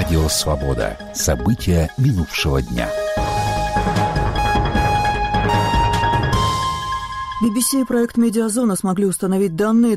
Радио «Свобода». События минувшего дня. BBC и проект «Медиазона» смогли установить данные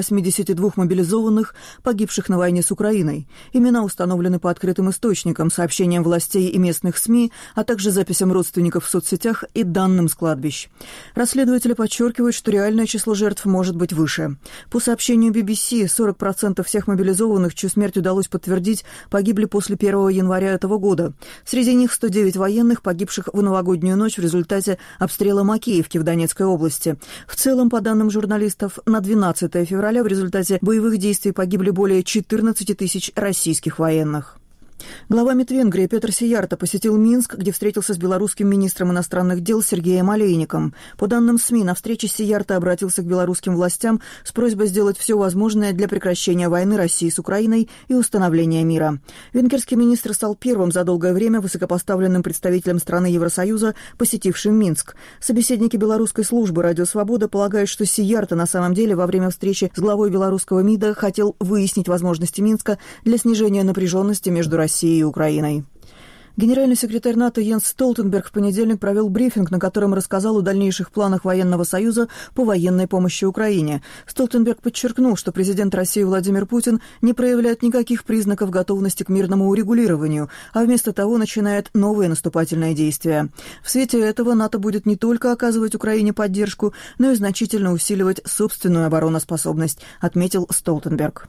1082 мобилизованных, погибших на войне с Украиной. Имена установлены по открытым источникам, сообщениям властей и местных СМИ, а также записям родственников в соцсетях и данным с кладбищ. Расследователи подчеркивают, что реальное число жертв может быть выше. По сообщению BBC, 40% всех мобилизованных, чью смерть удалось подтвердить, погибли после 1 января этого года. Среди них 109 военных, погибших в новогоднюю ночь в результате обстрела Макеевки в Донецкой области. В целом, по данным журналистов, на 12 февраля в результате боевых действий погибли более 14 тысяч российских военных. Глава МИД Венгрии Петр Сиярто посетил Минск, где встретился с белорусским министром иностранных дел Сергеем Олейником. По данным СМИ, на встрече Сиярто обратился к белорусским властям с просьбой сделать все возможное для прекращения войны России с Украиной и установления мира. Венгерский министр стал первым за долгое время высокопоставленным представителем страны Евросоюза, посетившим Минск. Собеседники белорусской службы «Радио Свобода» полагают, что Сиярто на самом деле во время встречи с главой белорусского МИДа хотел выяснить возможности Минска для снижения напряженности между Россией и Украиной. Генеральный секретарь НАТО Йенс Столтенберг в понедельник провел брифинг, на котором рассказал о дальнейших планах военного союза по военной помощи Украине. Столтенберг подчеркнул, что президент России Владимир Путин не проявляет никаких признаков готовности к мирному урегулированию, а вместо того начинает новые наступательные действия. В свете этого НАТО будет не только оказывать Украине поддержку, но и значительно усиливать собственную обороноспособность, отметил Столтенберг.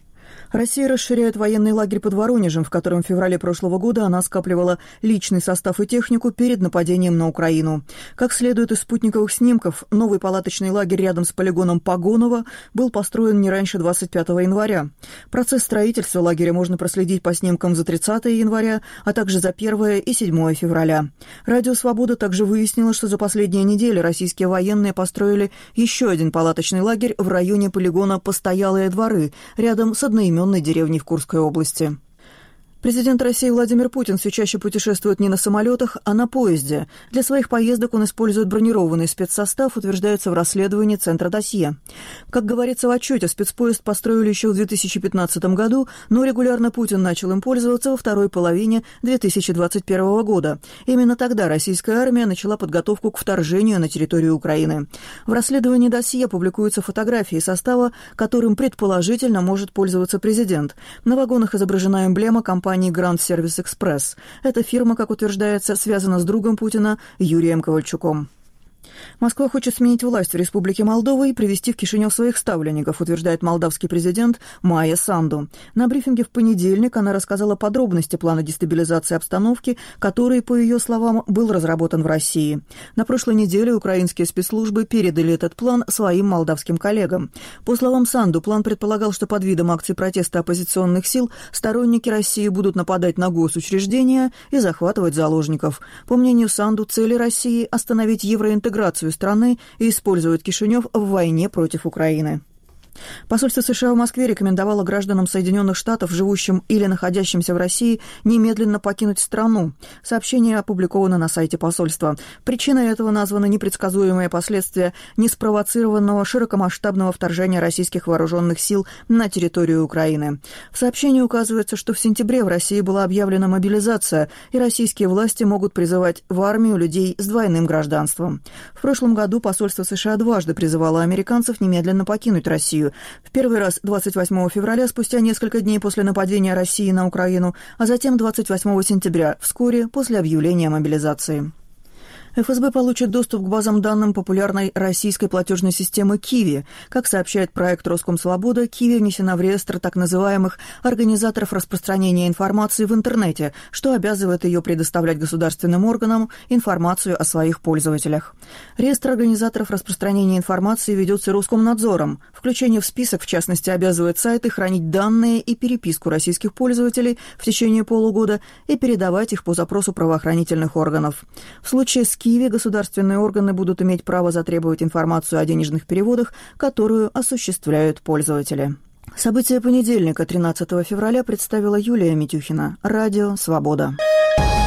Россия расширяет военный лагерь под Воронежем, в котором в феврале прошлого года она скапливала личный состав и технику перед нападением на Украину. Как следует из спутниковых снимков, новый палаточный лагерь рядом с полигоном Погоново был построен не раньше 25 января. Процесс строительства лагеря можно проследить по снимкам за 30 января, а также за 1 и 7 февраля. Радио «Свобода» также выяснило, что за последние недели российские военные построили еще один палаточный лагерь в районе полигона «Постоялые дворы», рядом с одноименной деревней в Курской области. Президент России Владимир Путин все чаще путешествует не на самолетах, а на поезде. Для своих поездок он использует бронированный спецсостав, утверждается в расследовании Центра досье. Как говорится в отчете, спецпоезд построили еще в 2015 году, но регулярно Путин начал им пользоваться во второй половине 2021 года. Именно тогда российская армия начала подготовку к вторжению на территорию Украины. В расследовании досье публикуются фотографии состава, которым предположительно может пользоваться президент. На вагонах изображена эмблема компании «Гранд Сервис Экспресс». Эта фирма, как утверждается, связана с другом Путина Юрием Ковальчуком. Москва хочет сменить власть в Республике Молдова и привести в Кишинев своих ставленников, утверждает молдавский президент Майя Санду. На брифинге в понедельник она рассказала подробности плана дестабилизации обстановки, который, по ее словам, был разработан в России. На прошлой неделе украинские спецслужбы передали этот план своим молдавским коллегам. По словам Санду, план предполагал, что под видом акций протеста оппозиционных сил сторонники России будут нападать на госучреждения и захватывать заложников. По мнению Санду, цели России – остановить евроинтеграцию страны и использовать Кишинев в войне против Украины. Посольство США в Москве рекомендовало гражданам Соединенных Штатов, живущим или находящимся в России, немедленно покинуть страну. Сообщение опубликовано на сайте посольства. Причиной этого названы непредсказуемые последствия неспровоцированного широкомасштабного вторжения российских вооруженных сил на территорию Украины. В сообщении указывается, что в сентябре в России была объявлена мобилизация, и российские власти могут призывать в армию людей с двойным гражданством. В прошлом году посольство США дважды призывало американцев немедленно покинуть Россию. В первый раз 28 февраля, спустя несколько дней после нападения России на Украину, а затем 28 сентября, вскоре после объявления мобилизации. ФСБ получит доступ к базам данным популярной российской платежной системы «Киви». Как сообщает проект «Роскомсвобода», «Киви» внесена в реестр так называемых организаторов распространения информации в интернете, что обязывает ее предоставлять государственным органам информацию о своих пользователях. Реестр организаторов распространения информации ведется Роскомнадзором. Включение в список, в частности, обязывает сайты хранить данные и переписку российских пользователей в течение полугода и передавать их по запросу правоохранительных органов. В случае с Киви государственные органы будут иметь право затребовать информацию о денежных переводах, которую осуществляют пользователи. События понедельника, 13 февраля, представила Юлия Митюхина. Радио «Свобода».